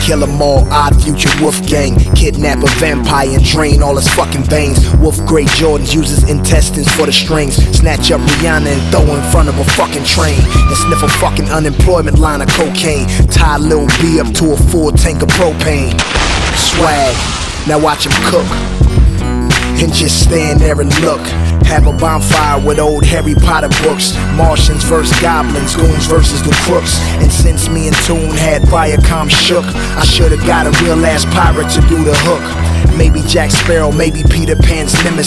kill 'em all, Odd Future Wolfgang. Kidnap a vampire and drain all his fucking veins. Wolf Grey Jordans uses intestines for the strings. Snatch up Rihanna and throw her in front of a fucking train. And sniff a fucking unemployment line of cocaine. Tie Lil B up to a full tank of propane. Swag, now watch him cook. And just stand there and look. Have a bonfire with old Harry Potter books. Martians versus goblins, goons versus the crooks. And since me and Toon had Viacom shook, I should've got a real ass pirate to do the hook. Maybe Jack Sparrow, maybe Peter Pan's nemesis.